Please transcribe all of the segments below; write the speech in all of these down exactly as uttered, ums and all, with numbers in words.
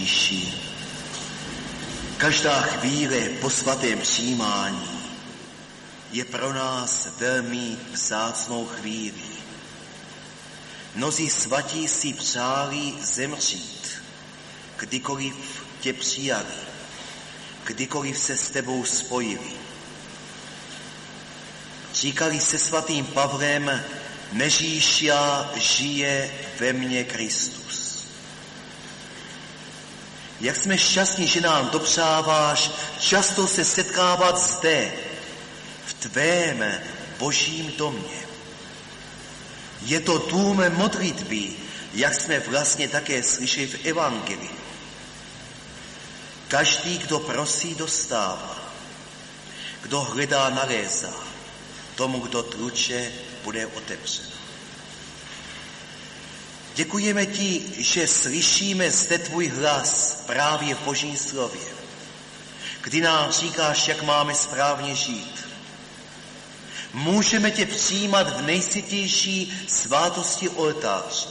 Ježíši, každá chvíle po svatém přijímání je pro nás velmi vzácnou chvíli. Mnozí svatí si přáli zemřít, kdykoliv tě přijali, kdykoliv se s tebou spojili. Říkali se svatým Pavlem, nežíš já, žije ve mně Kristus. Jak jsme šťastní, že nám dopřáváš často se setkávat zde, v tvém božím domě. Je to dům modlitby, jak jsme vlastně také slyšeli v evangeliu. Každý, kdo prosí, dostává. Kdo hledá, nalézá. Tomu, kdo tluče, bude otevřeno. Děkujeme ti, že slyšíme zde tvůj hlas právě v Božím slově, kdy nám říkáš, jak máme správně žít. Můžeme tě přijímat v nejsvětější svátosti oltáře.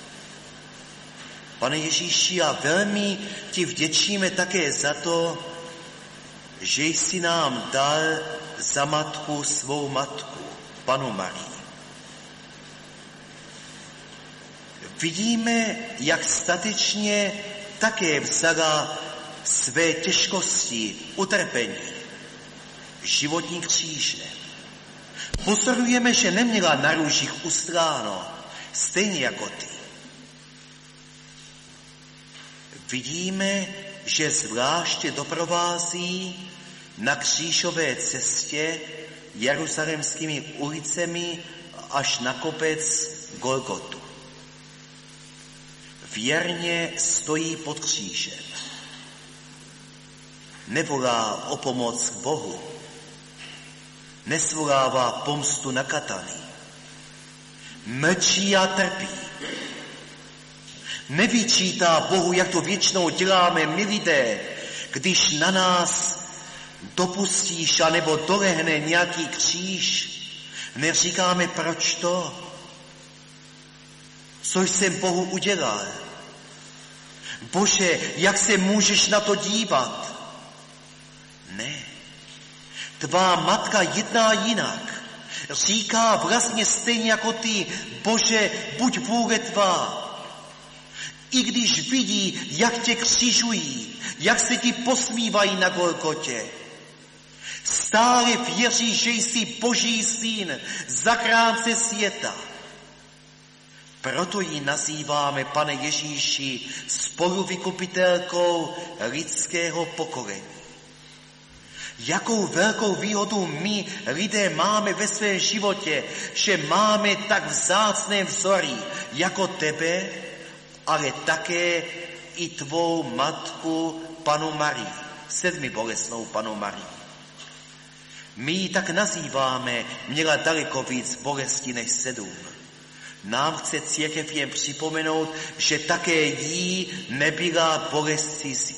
Pane Ježíši, a velmi ti vděčíme také za to, že jsi nám dal za matku svou matku, Panu Marii. Vidíme, jak statečně také vzala své těžkosti, utrpení, životní kříže. Pozorujeme, že neměla na růžích ustráno, stejně jako ty. Vidíme, že zvláště doprovází na křížové cestě jeruzalémskými ulicemi až na kopec Golgotu. Věrně stojí pod křížem. Nevolá o pomoc k Bohu. Nesvolává pomstu na katany. Mlčí a trpí. Nevyčítá Bohu, jak to většinou děláme my lidé, když na nás dopustíš anebo dolehne nějaký kříž. Neříkáme, proč to? Co jsem Bohu udělal? Bože, jak se můžeš na to dívat? Ne. Tvá matka jedná jinak. Říká vlastně stejně jako ty, Bože, buď vůle tvá. I když vidí, jak tě křižují, jak se ti posmívají na Golgotě, stále věří, že jsi Boží syn, zachránce světa. Proto ji nazýváme, Pane Ježíši, spoluvykupitelkou lidského pokolení. Jakou velkou výhodu my, lidé, máme ve svém životě, že máme tak vzácné vzory jako tebe, ale také i tvou matku, Panu Marii, sedmibolestnou Panu Marii. My ji tak nazýváme, měla daleko víc bolesti než sedm. Nám chce církev jen připomenout, že také jí nebyla bolest cizí.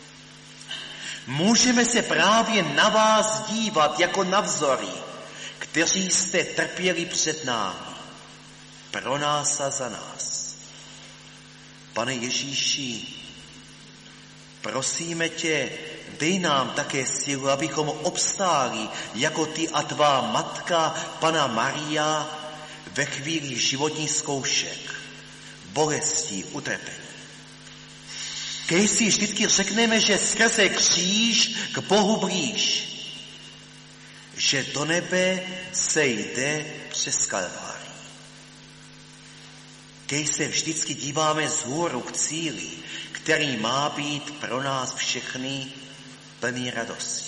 Můžeme se právě na vás dívat jako na vzory, kteří jste trpěli před námi, pro nás a za nás. Pane Ježíši, prosíme tě, dej nám také sílu, abychom obstáli jako ty a tvá matka, Panna Maria, ve chvíli životních zkoušek, bolesti, utrpení. Když si vždycky řekneme, že skrze kříž k Bohu blíž, že do nebe se jde přes Kalvárii. Když se vždycky díváme vzhůru k cíli, který má být pro nás všechny plný radosti.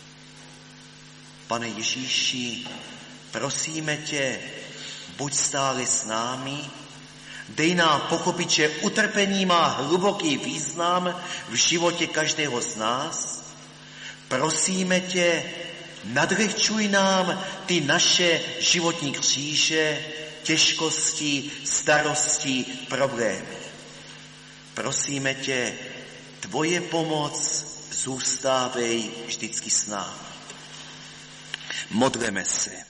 Pane Ježíši, prosíme tě, buď stále s námi, dej nám pochopit, že utrpení má hluboký význam v životě každého z nás. Prosíme tě, nadlehčuj nám ty naše životní kříže, těžkosti, starosti, problémy. Prosíme tě, tvoje pomoc zůstávej vždycky s námi. Modleme se.